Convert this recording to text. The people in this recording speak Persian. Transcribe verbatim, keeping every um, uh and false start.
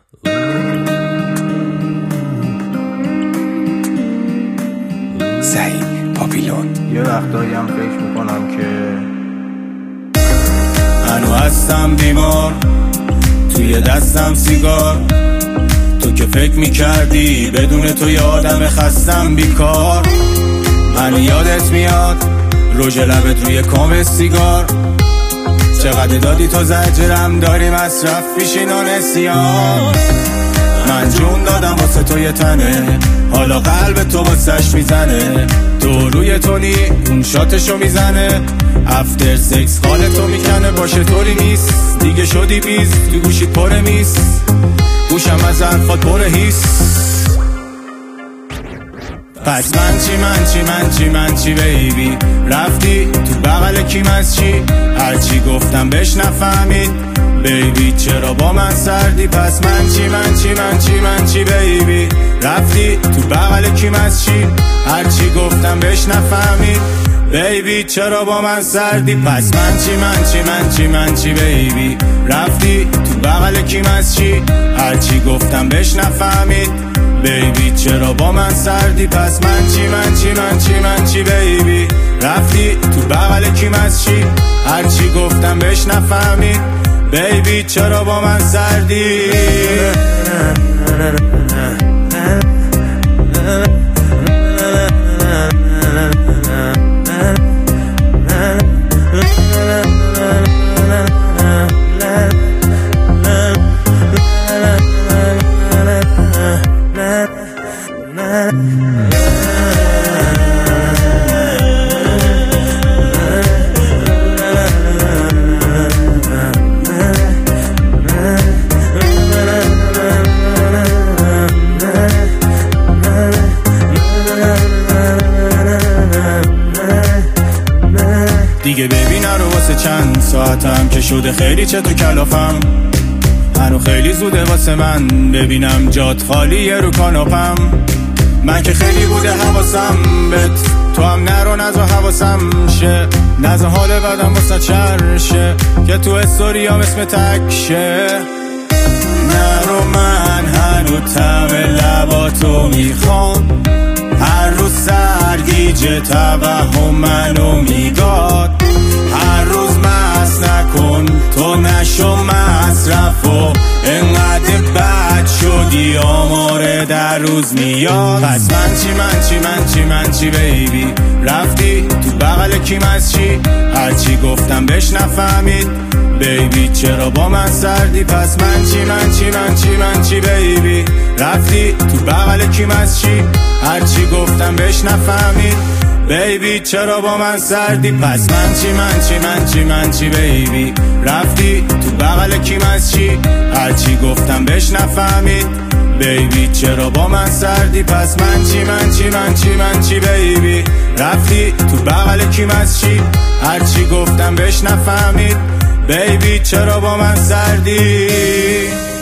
سعید پاپیلون. یه وقتایی هم فکر میکنم که هنو هستم بیمار، توی دستم سیگار. تو که فکر میکردی بدون تو یه آدم خستم بیکار. من یادت میاد روژ لبت روی کام سیگار. چقدر دادی تو زجرم داری مصرف پیشین و نسیان. من جون دادم واسه تو یه تنه، حالا قلب تو واسش میزنه. تو روی تونی اون شاتشو میزنه، افتر سکس حال تو میکنه. باشه طوری نیست دیگه شدی بیز، تو گوشیت پره میز، گوشم از حرفات پره هیس. پس من چی من چی من چی من چی بیبی، رفتی تو بغل کیم از چی؟ هرچی گفتم بهش نفهمید بیبی، چرا با من سردی؟ پس من چی من چی من چی من چی بیبی، رفتی تو بغل کیم از چی؟ هرچی گفتم بهش نفهمید بیبی، چرا با من سردی؟ پس من چی من چی من چی من چی بیبی، رفتی تو بغل کیم از چی؟ هرچی گفتم بهش نفهمید بیبی، چرا با من سردی؟ پس من چی من چی من چی من چی بیبی، رفتی تو بغل کیم از چی؟ هرچی گفتم بهش نفهمید بیبی، چرا با من سردی؟ دیگه ببینه رو واسه چند ساعتم که شده خیلی چه تو کلافم. هنو خیلی زوده واسه من ببینم جات خالیه رو کاناپم. من که خیلی بوده حواسم بهت، تو هم نرو نزا حواسم شه. نزا حال بدم واسه چرشه که تو استوریام اسم تکشه. نرو من هنو تم لباتو میخوام، هر روز سرگیجه توهم منو میگاد. هر روز مست نکن تو نشو مصرف و انقدر بد شدی آماره در روز میاد. پس من چی من چی من چی من چی بیبی، رفتی تو بغل کیم از چی؟ هرچی گفتم بهش نفهمید بیبی، چرا با من سردی؟ پس من چی من چی من چی من چی بیبی، رفتی تو بغل کیم از چی؟ هرچی گفتم بهش نفهمید بیبی، چرا با من سردی؟ پس من چی من چی من چی من چی بیبی، رفتی تو بغل کیم از چی؟ هرچی گفتم بهش نفهمید بیبی، چرا با من سردی؟ پس من چی من چی من چی من چی بیبی، رفتی تو بغل کیم از چی؟ هرچی گفتم بهش نفهمید بیبی، چرا با من سردی؟